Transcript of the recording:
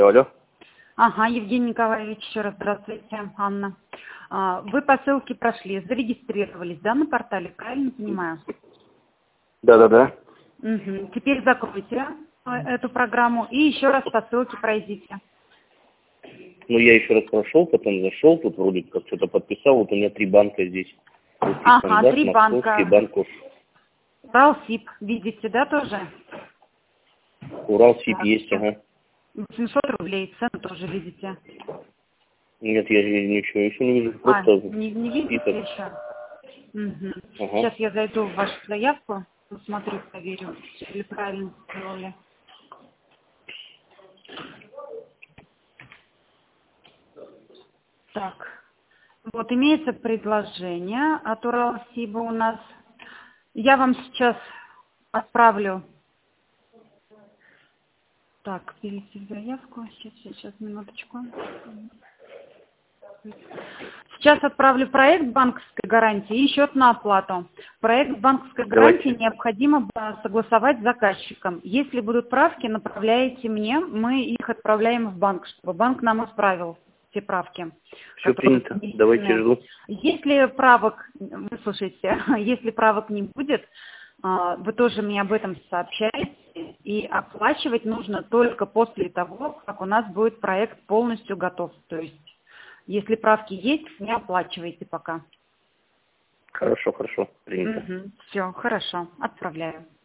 Алло. Ага, Евгений Николаевич, еще раз здравствуйте, Анна. Вы по ссылке прошли, зарегистрировались, да, на портале, правильно понимаю? Да. Угу. Теперь закройте эту программу и еще раз по ссылке пройдите. Ну, я еще раз прошел, потом зашел, тут вроде как что-то подписал, вот у меня 3 банка здесь. Русский Ага, стандарт, 3 Московский, банка. Банков. Уралсиб, видите, да, тоже? Уралсиб Так, есть, ага. 800 рублей, цену тоже видите. Нет, я ничего еще не вижу, просто Не видите список. еще? Угу. Ага. Сейчас я зайду в вашу заявку, посмотрю, проверю, или правильно сделали. Так, вот имеется предложение от Уралсиба у нас. Я вам сейчас отправлю. Так, перейти в заявку. Сейчас, минуточку. Сейчас отправлю проект банковской гарантии и счет на оплату. Проект банковской гарантии Давайте. необходимо согласовать с заказчиком. Если будут правки, направляете мне, мы их отправляем в банк, чтобы банк нам исправил все правки. Все принято. Давайте жду. Если правок, вы слушайте, если правок не будет, вы тоже мне об этом сообщаете. И оплачивать нужно только после того, как у нас будет проект полностью готов. То есть, если правки есть, не оплачивайте пока. Хорошо, принято. Все, хорошо, отправляю.